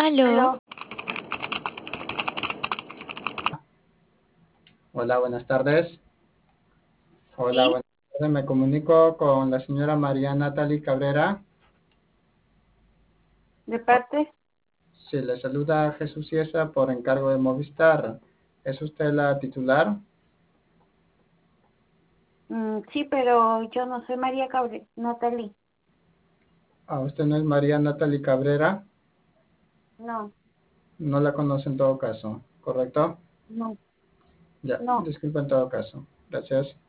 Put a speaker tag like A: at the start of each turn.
A: Aló,
B: Aló,
C: Hola, buenas tardes. Hola,
A: sí,
C: buenas tardes. Me comunico con la señora María Natalie Cabrera.
B: de parte,
C: Sí, le saluda Jesús Ciesa por encargo de Movistar. ¿Es usted la titular?
B: sí, pero yo no soy María Cabre, Natalie,
C: Usted no es María Natalie Cabrera.
B: no,
C: No la conoce en todo caso, ¿correcto?
B: no,
C: Ya,
B: no.
C: disculpe en todo caso. Gracias.